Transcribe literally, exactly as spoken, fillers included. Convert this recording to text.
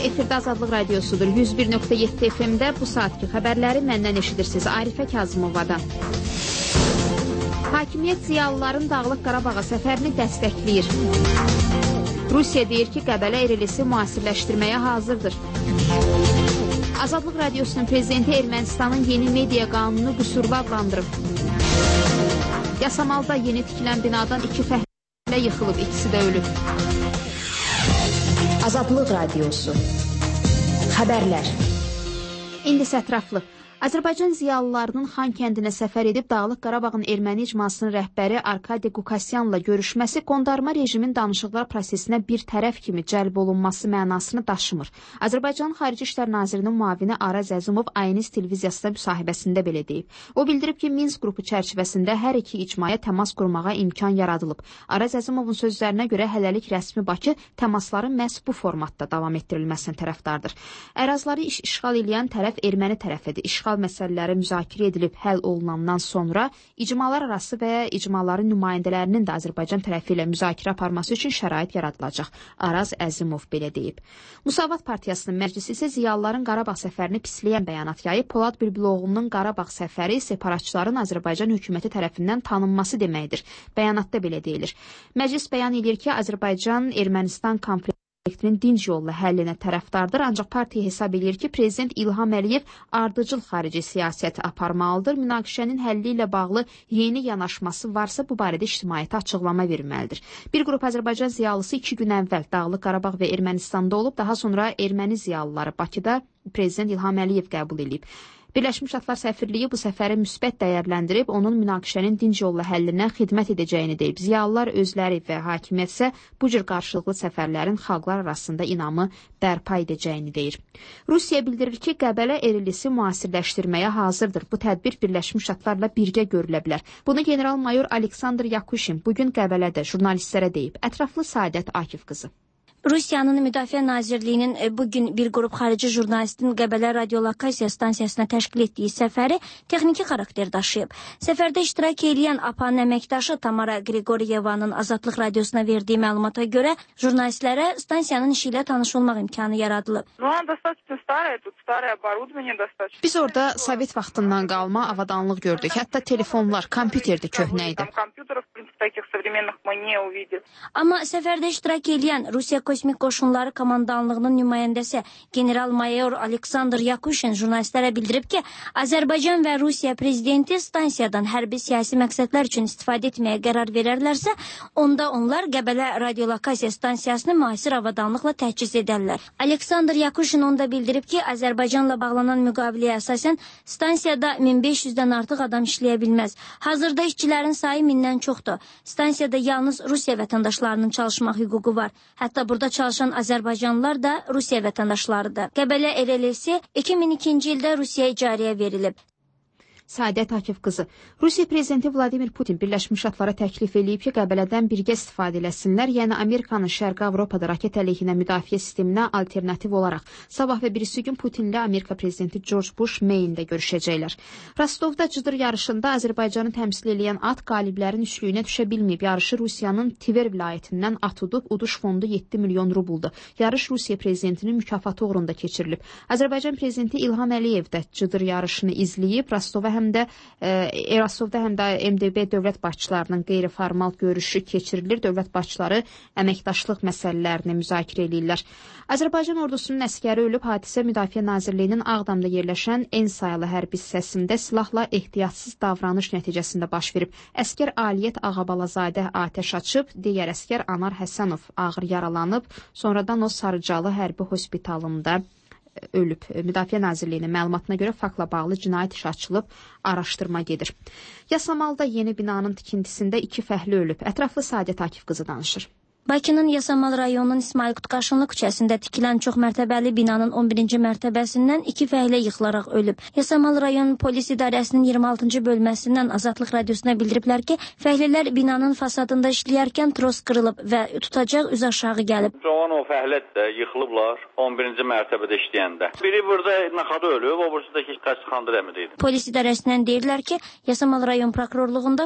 Efirdə Azadlıq Radiosudur. yüz bir nöqtə yeddi F M-də bu saatki xəbərləri məndən eşidirsiniz. Arifə Kazımovadan. Hakimiyyət ziyalıların Dağlıq Qarabağa səfərini dəstəkləyir. Rusiya deyir ki, Qəbələ erilisi müasirləşdirməyə hazırdır. Azadlıq Radiosunun prezidenti Ermənistanın yeni media qanunu qüsurlu adlandırıb. Yasamalda yeni tikilən binadan iki fəhlə yıxılıb, ikisi də ölüb. Azadlıq Radiosu. Xəbərlər. İndi ətraflı. Azərbaycan ziyalılarının Xan kəndinə səfər edib Dağlıq Qarabağın erməni icmasının rəhbəri Arkadi Qukasyanla görüşməsi qondarma rejimin danışıqlar prosesinə bir tərəf kimi cəlb olunması mənasını daşımır. Azərbaycanın Xarici İşlər Nazirinin müavini Araz Əzimov Ayniz televiziyasında müsahibəsində belə deyib. O bildirib ki, Minsk qrupu çərçivəsində hər iki icmaya təmas qurmağa imkan yaradılıb. Araz Əzimovun sözlərinə görə hələlik rəsmi Bakı təmasların məhz bu formatda davam etdirilməsinə tərəfdardır. Ərazları iş işğal edən tərəf erməni tərəfidir. İşğal məsələləri müzakirə edilib həll olunandan sonra icmalar arası və ya icmaların nümayəndələrinin də Azərbaycan tərəfi ilə müzakirə aparması üçün şərait yaradılacaq. Araz Əzimov belə deyib. Musavat Partiyasının məclisi isə ziyalıların Qarabağ səfərini pisləyən bəyanat yayıb. Polad Bülbüloğlu'nun Qarabağ səfəri separatçıların Azərbaycan hökuməti tərəfindən tanınması deməkdir. Bəyanatda belə deyilir. Məclis bəyan edir ki, Azərbaycan Ermənistan konfliktinin dinc yolla həllinə tərəfdardır, ancaq partiya hesab edir ki, Prezident İlham Əliyev ardıcıl xarici siyasət aparmalıdır. Münaqişənin həlli ilə bağlı yeni yanaşması varsa, bu barədə ictimaiyyətə açıqlama verməlidir. Bir qrup Azərbaycan ziyalısı iki gün əvvəl Dağlıq Qarabağ və Ermənistanda olub, daha sonra erməni ziyalıları Bakıda Prezident İlham Əliyev qəbul edib. Birləşmiş Ştatlar səfirliyi bu səfəri müsbət dəyərləndirib, onun münaqişənin dinc yolla həllinə xidmət edəcəyini deyib. Ziyalılar özləri və hakimiyyət isə bu cür qarşılıqlı səfərlərin xalqlar arasında inamı bərpa edəcəyini deyir. Rusiya bildirir ki, Qəbələ erilisi müasirləşdirməyə hazırdır. Bu tədbir Birləşmiş Ştatlarla birgə görülə bilər. Bunu general-mayor Aleksandr Yakuşin bugün Qəbələdə jurnalistlərə deyib. Ətraflı Saadət Akif qızı. Rusiyanın Müdafiə Nazirliyinin bugün bir qrup xarici jurnalistin Qəbələ radiolokasiya stansiyasına təşkil etdiyi səfəri texniki xarakter daşıyıb. Səfərdə iştirak edən A P A-nın əməkdaşı Tamara Qriqoryevanın Azadlıq Radiosuna verdiyi məlumata görə jurnalistlərə stansiyanın işi ilə tanış olmaq imkanı yaradılıb. Biz orada Sovet vaxtından qalma avadanlıq gördük. Hətta telefonlar, kompüter də köhnə idi. Amma səfərdə iştirak edən Rusiya Kosmik Qoşunları Komandanlığının nümayəndəsi general-mayor Aleksandr Yakuşin jurnalistlərə bildirib ki, Azərbaycan və Rusiya prezidenti stansiyadan hərbi siyasi məqsədlər üçün istifadə etməyə qərar verərlərsə, onda onlar Qəbələ radiolokasiya stansiyasını müasir avadanlıqla təchiz edərlər. Aleksandr Yakuşin onda bildirib ki, Azərbaycanla bağlanan müqaviləyə əsasən stansiyada min beş yüzdən artıq adam işləyə bilməz. Hazırda işçilərin sayı mindən çoxdur. Stansiyada yalnız Rusiya vətəndaşlarının çalışmaq hüququ var. Hətta burada çalışan Azərbaycanlılar da Rusiya vətəndaşlarıdır. Qəbələ erilisi iki min ikinci ildə Rusiyaya icarəyə verilib. Saadət Akif qızı. Rusiya prezidenti Vladimir Putin Birləşmiş Ştatlara təklif eləyib ki, Qəbələdən birgə istifadə eləsinlər, yəni Amerikanın Şərqi Avropada raket əleyhinə müdafiə sisteminə alternativ olaraq. Sabah və birisi gün Putinlə Amerika prezidenti George Bush Mayində görüşəcəklər. Rostovda cıdır yarışında Azərbaycanı təmsil edən at qaliblərin üçlüyünə düşə bilməyib. Yarışı Rusiyanın Tver vilayətindən at udub, uduş fondu yeddi milyon rubuldur. Yarış Rusiya prezidentinin mükafatı uğrunda keçirilib. Azərbaycan prezidenti İlham Əliyev də cıdır yarışını izləyib, Rostova həm də e, Erasovda həm də M D B dövlət başçılarının qeyri-formal görüşü keçirilir. Dövlət başçıları əməkdaşlıq məsələlərini müzakirə edirlər. Azərbaycan ordusunun əskəri ölüb, hadisə Müdafiə Nazirliyinin Ağdamda yerləşən en sayılı hərbi hissəsində silahla ehtiyatsız davranış nəticəsində baş verib. Əskər Aliyyət Ağabalazadə atəş açıb, digər əskər Anar Həsənov ağır yaralanıb, sonradan o Sarıcalı hərbi hospitalında ölüb. Müdafiə Nazirliyinin məlumatına görə faktla bağlı cinayət işi açılıb, araşdırma gedir. Yasamalda yeni binanın tikintisində iki fəhli ölüb. Ətraflı Saadət Akif qızı danışır. Bakının Yasamal rayonunun İsmail Qutqaşınlı küçəsində tikilən çox mərtəbəli binanın on birinci mərtəbəsindən iki fəhlə yıxılaraq ölüb. Yasamal rayon polis idarəsinin iyirmi altıncı bölməsindən Azadlıq Radiosuna bildiriblər ki, fəhlələr binanın fasadında işləyərkən tros qırılıb və tutacaq üz aşağı gəlib. Cavan o fəhlət də yıxılıblar on birinci mərtəbədə işləyəndə. Biri burada naxada ölüb, o birisi də ki, xəstəxanada rəhmət edib. Polis idarəsindən deyirlər ki, Yasamal rayon prokurorluğunda